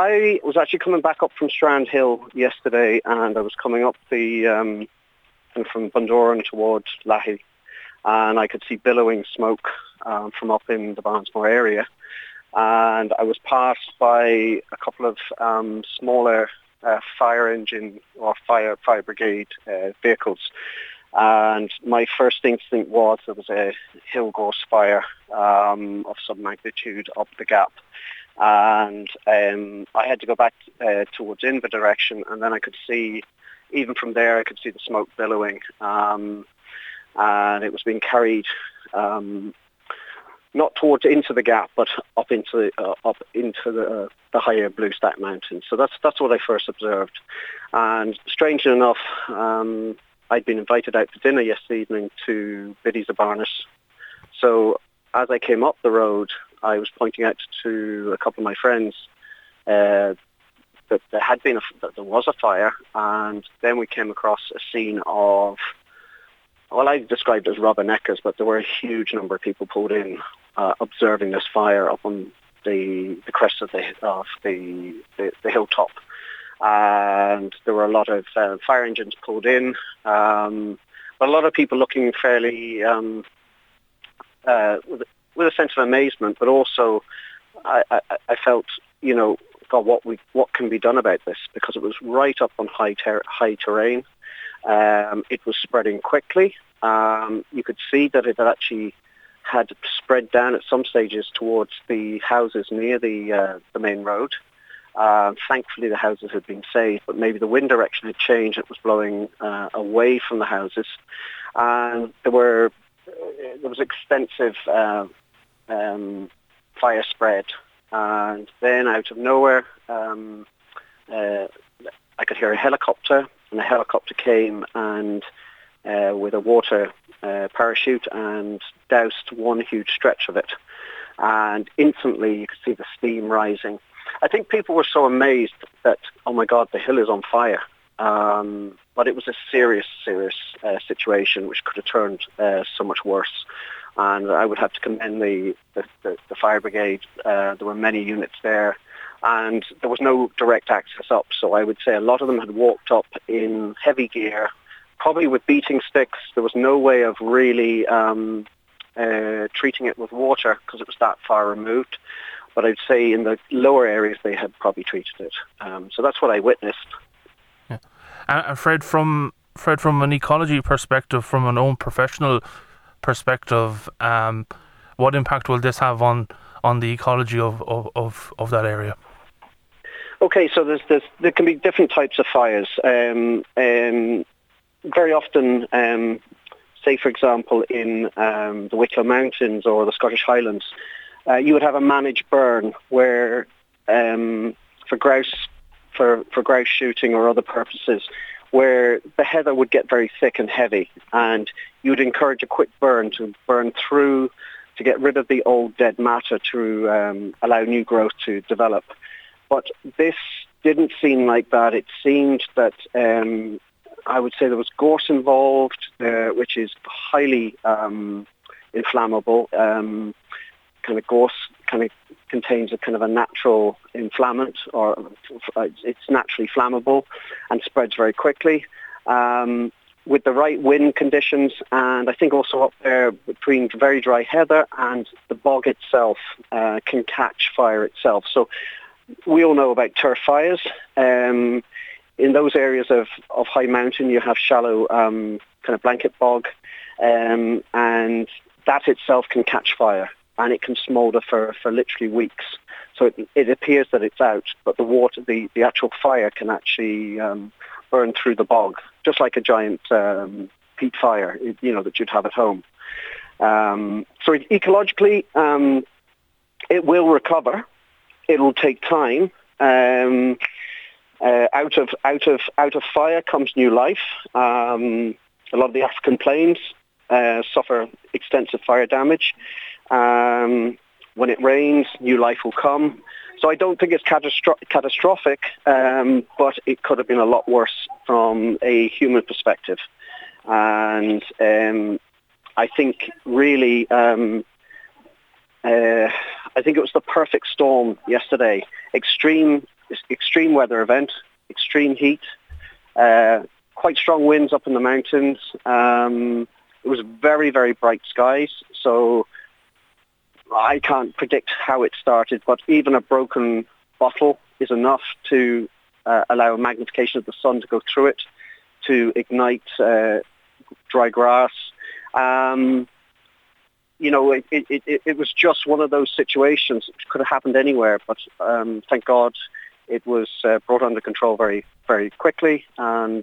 I was actually coming back up from Strand Hill yesterday, and I was coming up from Bundoran towards Lahey, and I could see billowing smoke from up in the Barnesmore area. And I was passed by a couple of smaller fire engine or fire brigade vehicles. And my first instinct was there was a hill gorse fire of some magnitude up the gap. And I had to go back towards Inver direction, and then I could see, even from there, I could see the smoke billowing. And it was being carried not towards into the gap, but up into the higher Blue Stack Mountains. So that's what I first observed. And strangely enough, I'd been invited out for dinner yesterday evening to Biddy's Abarnes. So as I came up the road, I was pointing out to a couple of my friends that there was a fire, and then we came across a scene of, well, I described it as rubberneckers, but there were a huge number of people pulled in observing this fire up on the crest of the hilltop. And there were a lot of fire engines pulled in, but a lot of people looking fairly with a sense of amazement, but also I felt, God, what can be done about this? Because it was right up on high terrain. It was spreading quickly. You could see that it actually had spread down at some stages towards the houses near the main road. Thankfully, the houses had been saved, but maybe the wind direction had changed. It was blowing away from the houses, and there was extensive fire spread. And then out of nowhere, I could hear a helicopter, and the helicopter came and with a water parachute and doused one huge stretch of it. And instantly you could see the steam rising. I think people were so amazed that, oh my God, the hill is on fire. But it was a serious situation which could have turned so much worse. And I would have to commend the fire brigade. There were many units there, and there was no direct access up. So I would say a lot of them had walked up in heavy gear, probably with beating sticks. There was no way of really treating it with water because it was that far removed. But I'd say in the lower areas they had probably treated it. So that's what I witnessed. Yeah. And Fred, from an ecology perspective, from an own professional perspective, what impact will this have on the ecology of that area? Okay, so there can be different types of fires. Very often, say for example in the Wicklow Mountains or the Scottish Highlands, you would have a managed burn where for grouse shooting or other purposes, where the heather would get very thick and heavy, and you would encourage a quick burn to burn through to get rid of the old dead matter to allow new growth to develop. But this didn't seem like that. It seemed that I would say there was gorse involved, which is highly inflammable. Kind of gorse kind of contains a kind of a natural inflammant, or it's naturally flammable and spreads very quickly. With the right wind conditions, and I think also up there between very dry heather and the bog itself can catch fire itself. So we all know about turf fires. In those areas of high mountain, you have shallow kind of blanket bog, and that itself can catch fire, and it can smoulder for literally weeks. So it appears that it's out, but the water, the actual fire can actually burn through the bog, just like a giant peat fire, that you'd have at home. So ecologically, it will recover. It'll take time. Out of fire comes new life. A lot of the African plains suffer extensive fire damage. When it rains, new life will come. So I don't think it's catastrophic, but it could have been a lot worse from a human perspective. And I think really, I think it was the perfect storm yesterday. Extreme extreme weather event, extreme heat, quite strong winds up in the mountains. It was very, very bright skies, so I can't predict how it started, but even a broken bottle is enough to allow magnification of the sun to go through it, to ignite dry grass. It was just one of those situations. It could have happened anywhere, but thank God it was brought under control very, very quickly, and